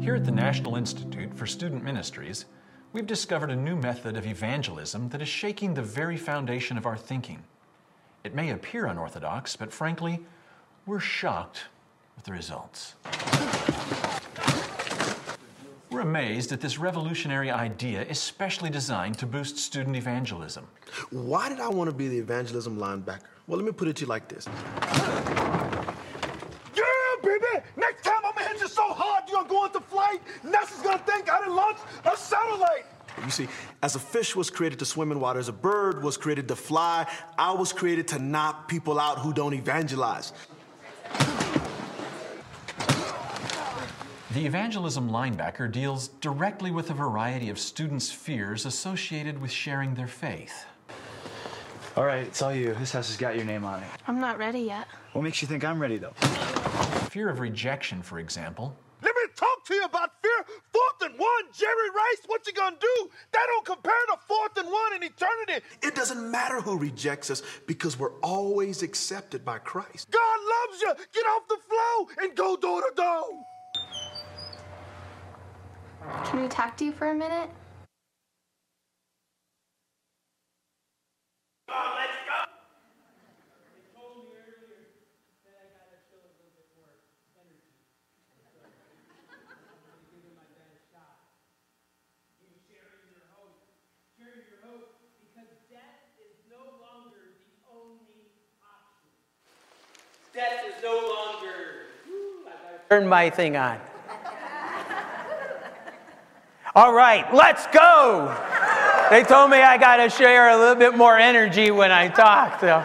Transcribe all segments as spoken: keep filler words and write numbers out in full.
Here at the National Institute for Student Ministries, we've discovered a new method of evangelism that is shaking the very foundation of our thinking. It may appear unorthodox, but frankly, we're shocked with the results. We're amazed at this revolutionary idea, especially designed to boost student evangelism. Why did I want to be the evangelism linebacker? Well, let me put it to you like this. Yeah, baby! Next time I'm gonna hit you so hard you're gonna go into flight, NASA's gonna think I done launched a satellite! You see, as a fish was created to swim in water, as a bird was created to fly, I was created to knock people out who don't evangelize. The evangelism linebacker deals directly with a variety of students' fears associated with sharing their faith. All right, it's all you. This house has got your name on it. I'm not ready yet. What makes you think I'm ready, though? Fear of rejection, for example. Let me talk to you about fear. Fourth and one, Jerry Rice, what you gonna do? That don't compare to fourth and one in eternity. It doesn't matter who rejects us because we're always accepted by Christ. God loves you. Get off the floor and go door to door. Can we talk to you for a minute? Oh, let's go. They told me earlier that I got to show a little bit more energy. So I'm going to give it my best shot. In sharing your hope. Sharing your hope because death is no longer the only option. Death is no longer. Woo, I gotta turn my thing on. All right, let's go. They told me I got to share a little bit more energy when I talk. So.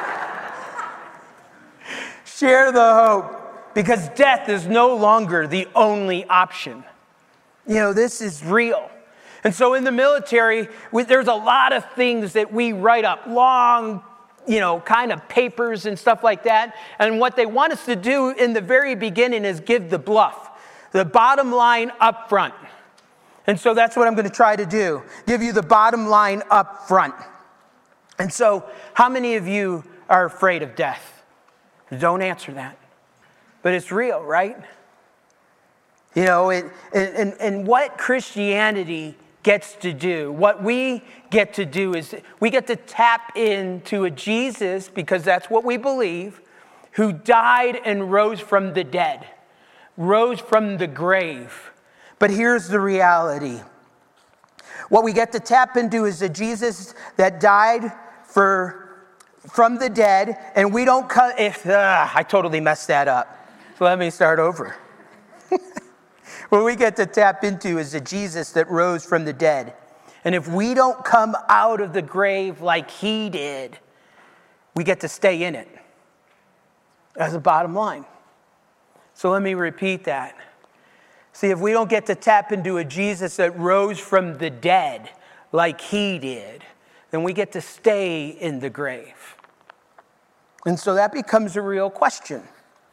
Share the hope because death is no longer the only option. You know, this is real. And so in the military, we, there's a lot of things that we write up, long, you know, kind of papers and stuff like that. And what they want us to do in the very beginning is give the bluff, the bottom line up front. And so that's what I'm going to try to do. Give you the bottom line up front. And so how many of you are afraid of death? Don't answer that. But it's real, right? You know, it, and, and what Christianity gets to do, what we get to do is we get to tap into a Jesus, because that's what we believe, who died and rose from the dead, rose from the grave. But here's the reality. What we get to tap into is a Jesus that died for from the dead, and we don't cut. If uh, I totally messed that up, so let me start over. What we get to tap into is a Jesus that rose from the dead, and if we don't come out of the grave like he did, we get to stay in it. That's the bottom line. So let me repeat that. See, if we don't get to tap into a Jesus that rose from the dead like he did, then we get to stay in the grave. And so that becomes a real question.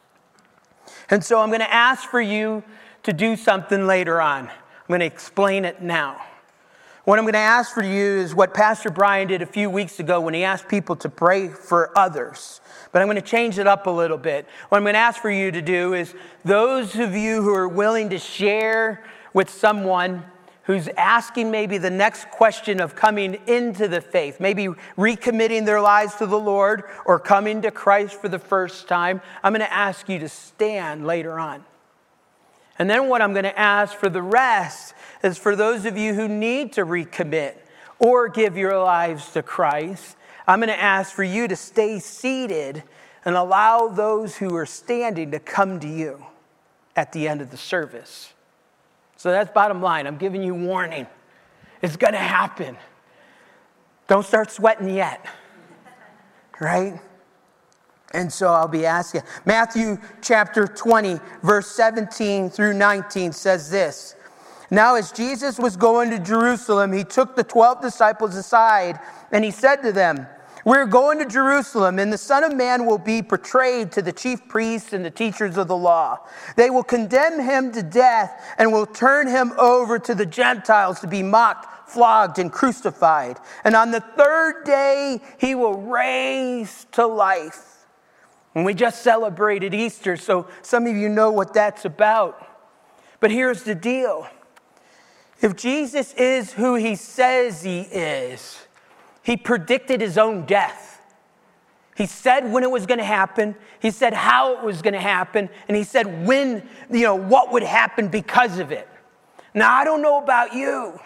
And so I'm going to ask for you to do something later on. I'm going to explain it now. What I'm going to ask for you is what Pastor Brian did a few weeks ago when he asked people to pray for others. But I'm going to change it up a little bit. What I'm going to ask for you to do is those of you who are willing to share with someone who's asking maybe the next question of coming into the faith, maybe recommitting their lives to the Lord or coming to Christ for the first time, I'm going to ask you to stand later on. And then what I'm going to ask for the rest is for those of you who need to recommit or give your lives to Christ, I'm going to ask for you to stay seated and allow those who are standing to come to you at the end of the service. So that's bottom line. I'm giving you warning. It's going to happen. Don't start sweating yet. Right? And so I'll be asking. Matthew chapter twenty, verse seventeen through nineteen says this. Now as Jesus was going to Jerusalem, he took the twelve disciples aside and he said to them, we're going to Jerusalem, and the Son of Man will be portrayed to the chief priests and the teachers of the law. They will condemn him to death and will turn him over to the Gentiles to be mocked, flogged, and crucified. And on the third day, he will raise to life. And we just celebrated Easter, so some of you know what that's about. But here's the deal. If Jesus is who he says he is, he predicted his own death. He said when it was going to happen. He said how it was going to happen. And he said when, you know, what would happen because of it. Now, I don't know about you,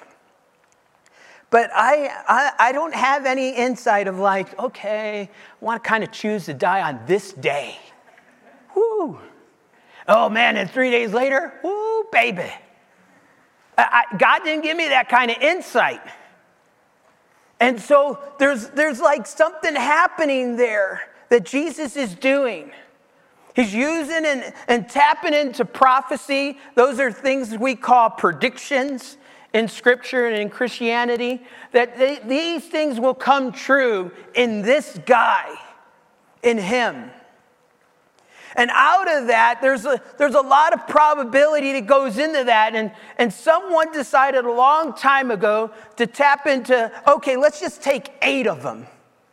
but I, I, I don't have any insight of like, okay, I want to kind of choose to die on this day. Woo. Oh, man, and three days later, woo, baby. I, I, God didn't give me that kind of insight. And so there's, there's like something happening there that Jesus is doing. He's using and, and tapping into prophecy. Those are things we call predictions in Scripture and in Christianity, that they, these things will come true in this guy, in him. And out of that, there's a, there's a lot of probability that goes into that. And, and someone decided a long time ago to tap into, okay, let's just take eight of them.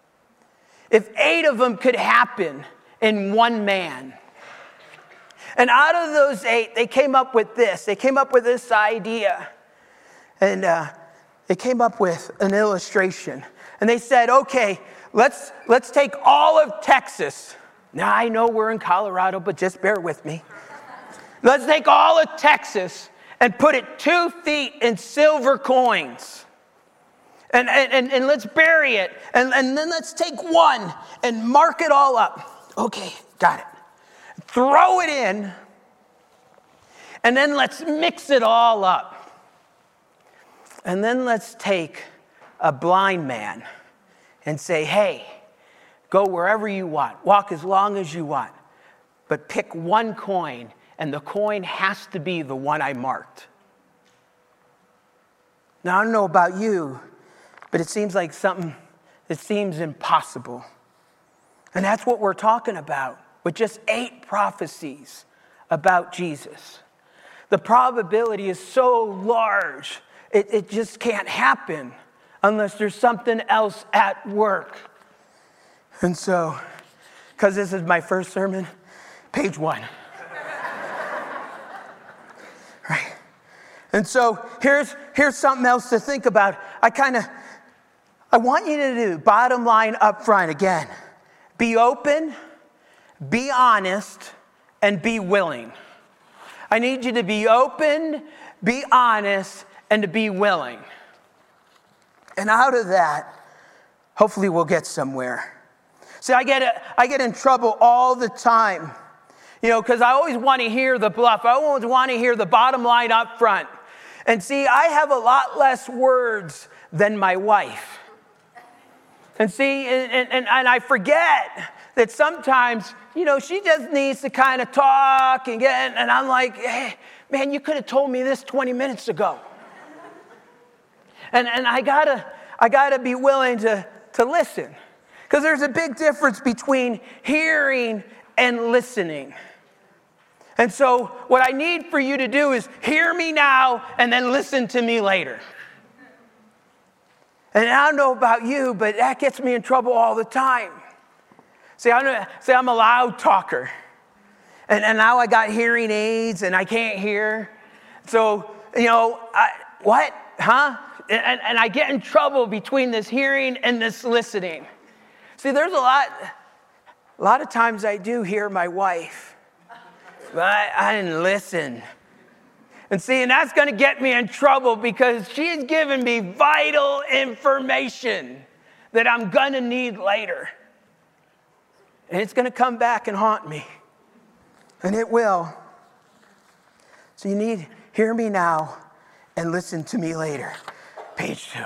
If eight of them could happen in one man. And out of those eight, they came up with this. They came up with this idea. And uh, they came up with an illustration. And they said, okay, let's, let's take all of Texas. Now, I know we're in Colorado, but just bear with me. Let's take all of Texas and put it two feet in silver coins. And, and, and let's bury it. And, and then let's take one and mark it all up. Okay, got it. Throw it in. And then let's mix it all up. And then let's take a blind man and say, hey, go wherever you want. Walk as long as you want. But pick one coin, and the coin has to be the one I marked. Now, I don't know about you, but it seems like something that seems impossible. And that's what we're talking about with just eight prophecies about Jesus. The probability is so large, it, it just can't happen unless there's something else at work. And so, because this is my first sermon, page one. Right? And so here's, here's something else to think about. I kind of, I want you to do, bottom line up front again. Be open, be honest, and be willing. I need you to be open, be honest, and to be willing. And out of that, hopefully we'll get somewhere. See, I get, I get in trouble all the time, you know, because I always want to hear the bluff. I always want to hear the bottom line up front. And see, I have a lot less words than my wife. And see, and, and, and I forget that sometimes, you know, she just needs to kind of talk and get, and I'm like, hey, man, you could have told me this twenty minutes ago. And, and I gotta, I gotta be willing to, to listen. Because there's a big difference between hearing and listening. And so what I need for you to do is hear me now and then listen to me later. And I don't know about you, but that gets me in trouble all the time. See, I'm, see, I'm a loud talker. And, and now I got hearing aids and I can't hear. So, you know, I, what? Huh? And, and I get in trouble between this hearing and this listening. See, there's a lot, a lot of times I do hear my wife, but I, I didn't listen. And see, and that's going to get me in trouble because she's given me vital information that I'm going to need later. And it's going to come back and haunt me. And it will. So you need, hear me now and listen to me later. Page two.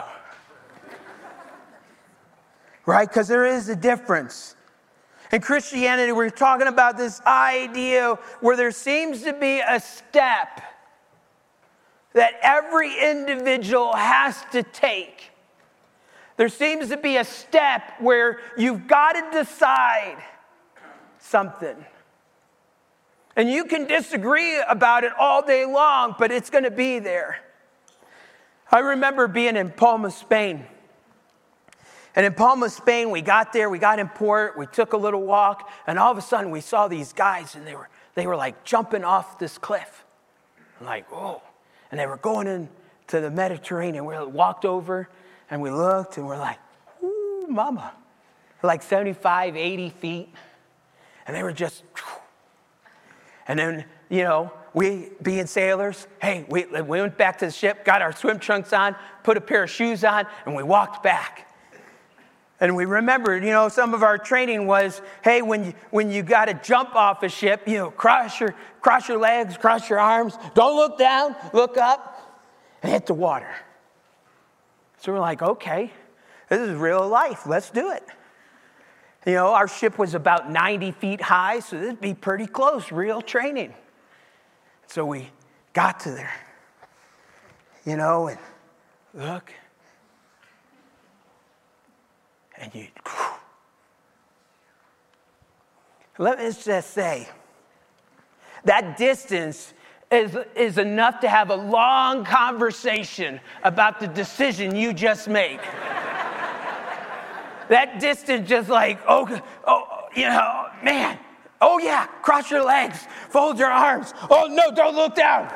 Right? Because there is a difference. In Christianity, we're talking about this idea where there seems to be a step that every individual has to take. There seems to be a step where you've got to decide something. And you can disagree about it all day long, but it's going to be there. I remember being in Palma, Spain. And in Palma, Spain, we got there, we got in port, we took a little walk, and all of a sudden we saw these guys, and they were, they were like jumping off this cliff. I'm like, oh. And they were going into the Mediterranean. We walked over and we looked and we're like, ooh, mama. Like seventy-five, eighty feet. And they were just, and then, you know, we being sailors, hey, we, we went back to the ship, got our swim trunks on, put a pair of shoes on, and we walked back. And we remembered, you know, some of our training was, hey, when you, when you got to jump off a ship, you know, cross your, cross your legs, cross your arms, don't look down, look up, and hit the water. So we're like, okay, this is real life, let's do it. You know, our ship was about ninety feet high, so this would be pretty close, real training. So we got to there, you know, and look. And you, let me just say, that distance is, is enough to have a long conversation about the decision you just made. That distance just like, oh, oh, you know, man, oh yeah, cross your legs, fold your arms. Oh no, don't look down.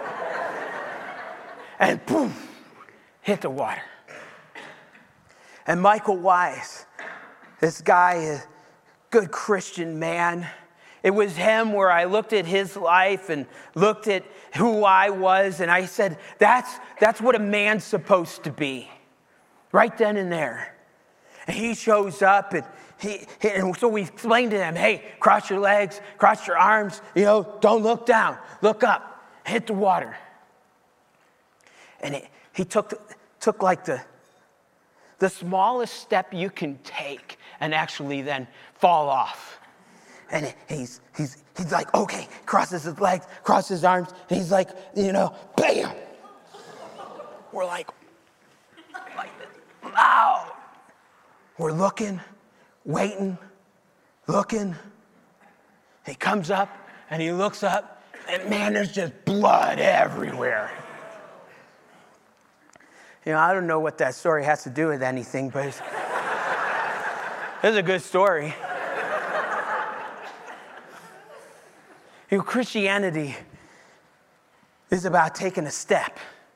And boom, hit the water. And Michael Wise, this guy, a good Christian man, it was him where I looked at his life and looked at who I was, and I said, that's, that's what a man's supposed to be, right then and there. And he shows up, and he, he and so we explained to him, hey, cross your legs, cross your arms, you know, don't look down, look up, hit the water. And it, he took, took like the, the smallest step you can take and actually then fall off. And it, he's, he's, he's like, okay, crosses his legs, crosses his arms, and he's like, you know, bam. We're like, like wow. We're looking, waiting, looking. He comes up and he looks up, and man, there's just blood everywhere. You know, I don't know what that story has to do with anything, but it's, it's a good story. You know, Christianity is about taking a step.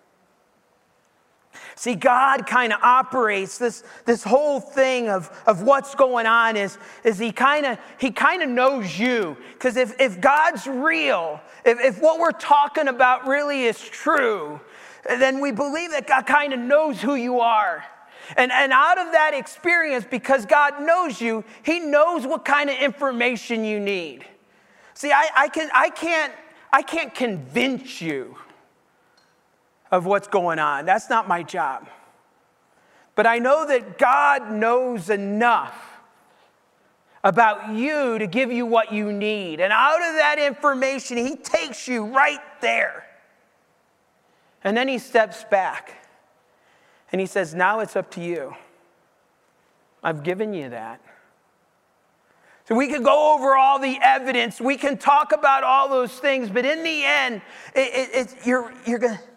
See, God kind of operates this, this whole thing of, of what's going on is, is he kind of he kind of knows you. Because if, if God's real, if, if what we're talking about really is true, then we believe that God kind of knows who you are. And, and out of that experience, because God knows you, he knows what kind of information you need. See, I, I, can, I, can't, I can't convince you of what's going on. That's not my job. But I know that God knows enough about you to give you what you need. And out of that information, he takes you right there. And then he steps back and he says, now it's up to you. I've given you that. So we could go over all the evidence. We can talk about all those things. But in the end, it, it, it, you're, you're going to...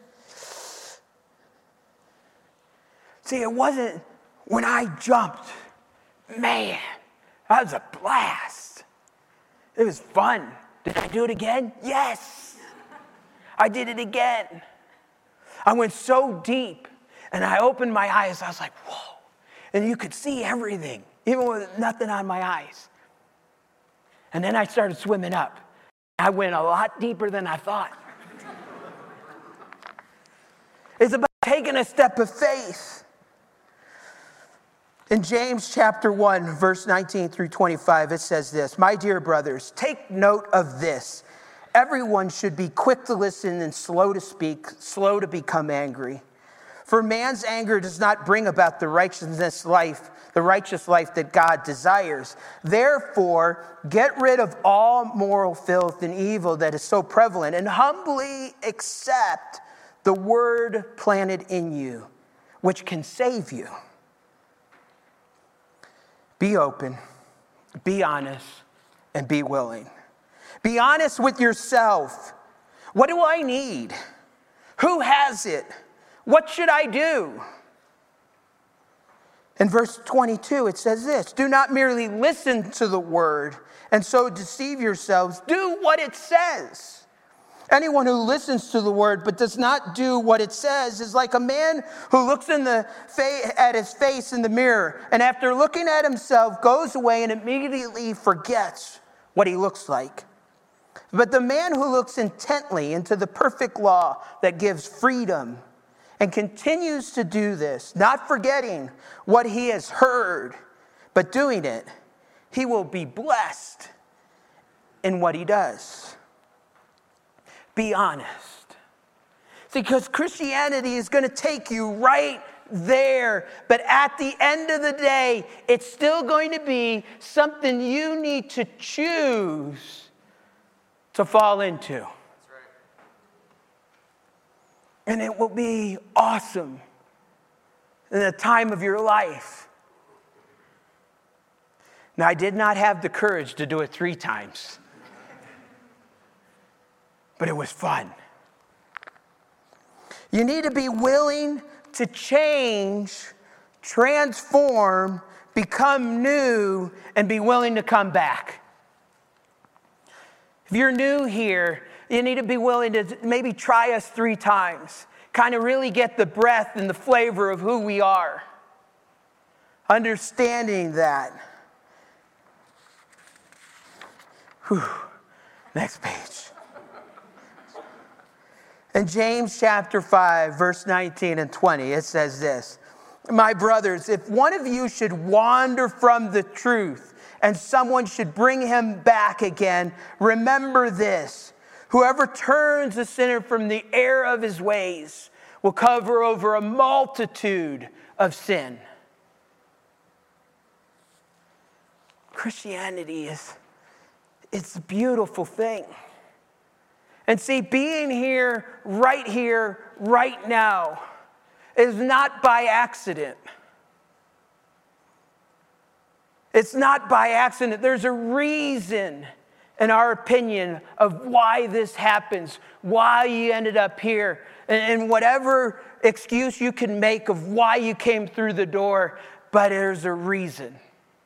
See, it wasn't when I jumped. Man, that was a blast. It was fun. Did I do it again? Yes. I did it again. I went so deep, and I opened my eyes. I was like, whoa. And you could see everything, even with nothing on my eyes. And then I started swimming up. I went a lot deeper than I thought. It's about taking a step of faith. In James chapter one, verse nineteen through twenty-five, it says this, my dear brothers, take note of this. Everyone should be quick to listen and slow to speak, slow to become angry. For man's anger does not bring about the righteousness life, the righteous life that God desires. Therefore, get rid of all moral filth and evil that is so prevalent, and humbly accept the word planted in you, which can save you. Be open, be honest, and be willing. Be honest with yourself. What do I need? Who has it? What should I do? In verse twenty-two, it says this, do not merely listen to the word and so deceive yourselves. Do what it says. Anyone who listens to the word but does not do what it says is like a man who looks in the fa- at his face in the mirror and after looking at himself goes away and immediately forgets what he looks like. But the man who looks intently into the perfect law that gives freedom and continues to do this, not forgetting what he has heard, but doing it, he will be blessed in what he does. Be honest. See, because Christianity is going to take you right there. But at the end of the day, it's still going to be something you need to choose to fall into. That's right. And it will be awesome in the time of your life. Now, I did not have the courage to do it three times. But it was fun. You need to be willing to change, transform, become new, and be willing to come back. If you're new here, you need to be willing to maybe try us three times. Kind of really get the breath and the flavor of who we are. Understanding that. Whew. Next page. In James chapter five, verse nineteen and twenty, it says this: My brothers, if one of you should wander from the truth and someone should bring him back again, remember this: whoever turns a sinner from the error of his ways will cover over a multitude of sin. Christianity is, it's a beautiful thing. And see, being here, right here, right now, is not by accident. It's not by accident. There's a reason, in our opinion, of why this happens, why you ended up here, and, and whatever excuse you can make of why you came through the door, but there's a reason.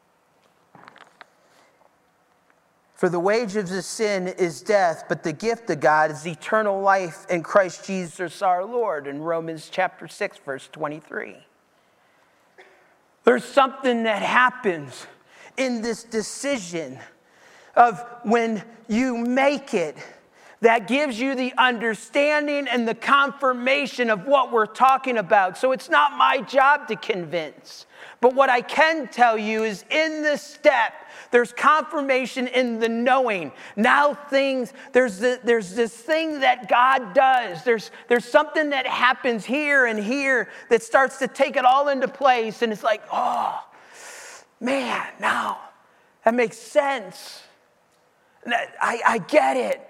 For the wages of sin is death, but the gift of God is eternal life in Christ Jesus our Lord, in Romans chapter six, verse twenty-three. There's something that happens in this decision of when you make it that gives you the understanding and the confirmation of what we're talking about. So it's not my job to convince. But what I can tell you is in this step, there's confirmation in the knowing. Now things, there's, the, there's this thing that God does. There's, there's something that happens here and here that starts to take it all into place. And it's like, oh, man, now that makes sense. I, I get it.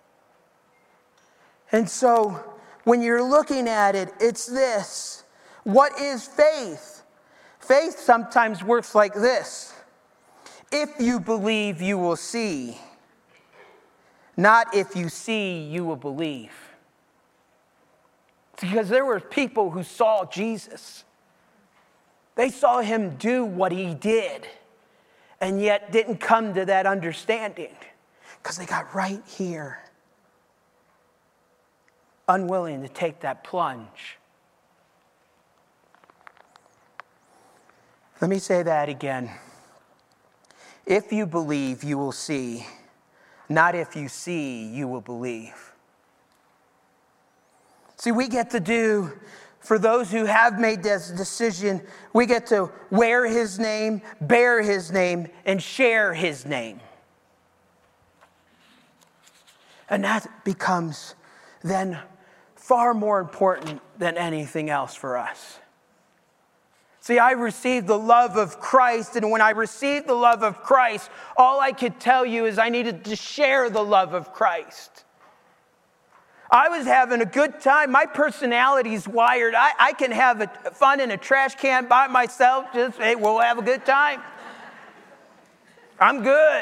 And so when you're looking at it, it's this. What is faith? Faith sometimes works like this. If you believe, you will see. Not if you see, you will believe. It's because there were people who saw Jesus. They saw him do what he did, and yet didn't come to that understanding because they got right here, unwilling to take that plunge. Let me say that again. If you believe, you will see. Not if you see, you will believe. See, we get to do, for those who have made this decision, we get to wear his name, bear his name, and share his name. And that becomes then far more important than anything else for us. See, I received the love of Christ, and when I received the love of Christ, all I could tell you is I needed to share the love of Christ. I was having a good time. My personality's wired. I, I can have a, fun in a trash can by myself. Just, hey, we'll have a good time. I'm good.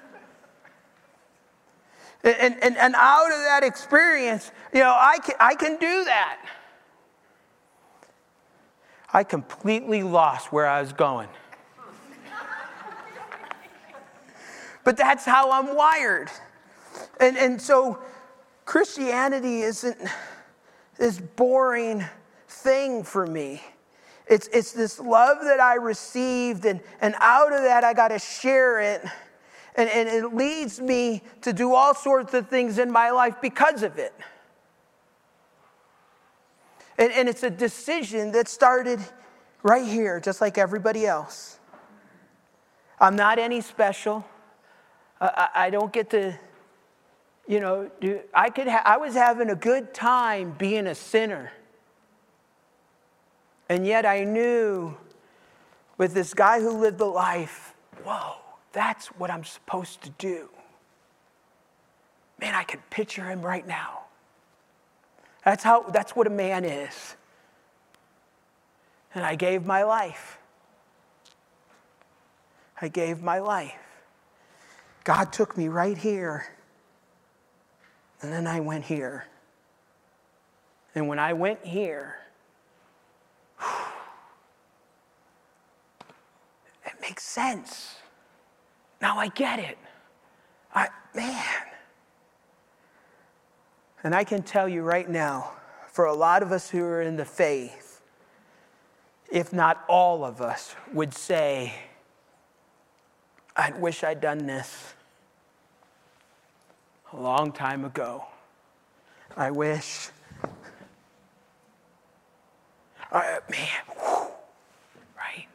And, and, and out of that experience, you know, I can, I can do that. I completely lost where I was going. But that's how I'm wired. And, and so Christianity isn't this boring thing for me. It's, it's this love that I received, and, and out of that I got to share it. And, and it leads me to do all sorts of things in my life because of it. And, and it's a decision that started right here, just like everybody else. I'm not any special. I, I don't get to, you know, do, I could. Ha- I was having a good time being a sinner. And yet I knew with this guy who lived the life, whoa, that's what I'm supposed to do. Man, I can picture him right now. That's how, that's what a man is. And I gave my life. I gave my life. God took me right here. And then I went here. And when I went here, it makes sense. Now I get it. I, man. And I can tell you right now, for a lot of us who are in the faith, if not all of us, would say, I wish I'd done this a long time ago. I wish. I, man, whew, right?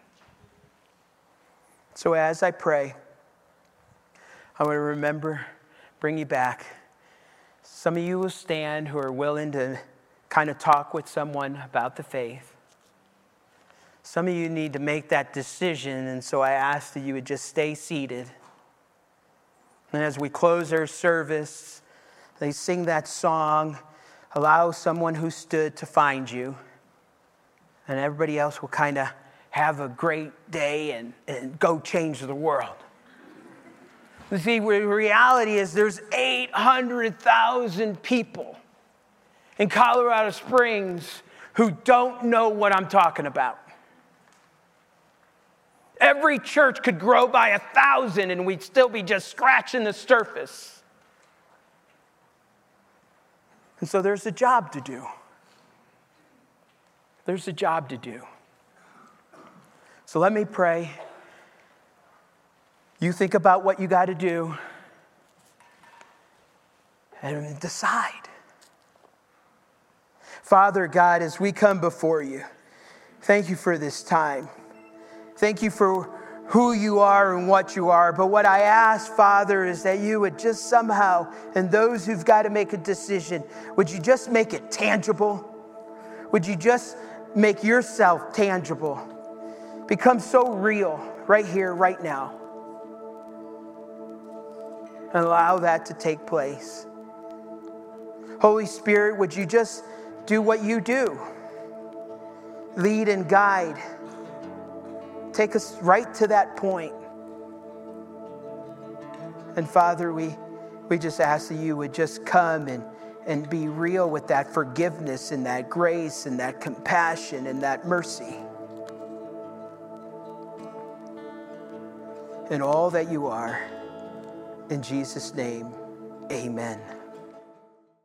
So as I pray, I want to remember, bring you back. Some of you will stand who are willing to kind of talk with someone about the faith. Some of you need to make that decision, and so I ask that you would just stay seated. And as we close our service, they sing that song, allow someone who stood to find you. And everybody else will kind of have a great day and, and go change the world. You see, the reality is there's eight hundred thousand people in Colorado Springs who don't know what I'm talking about. Every church could grow by a thousand and we'd still be just scratching the surface. And so there's a job to do. There's a job to do. So let me pray. You think about what you got to do and decide. Father God, as we come before you, thank you for this time. Thank you for who you are and what you are. But what I ask, Father, is that you would just somehow, and those who've got to make a decision, would you just make it tangible? Would you just make yourself tangible? Become so real right here, right now. And allow that to take place. Holy Spirit, would you just do what you do? Lead and guide. Take us right to that point. And Father, we, we just ask that you would just come and, and be real with that forgiveness and that grace and that compassion and that mercy. And all that you are. In Jesus' name, amen.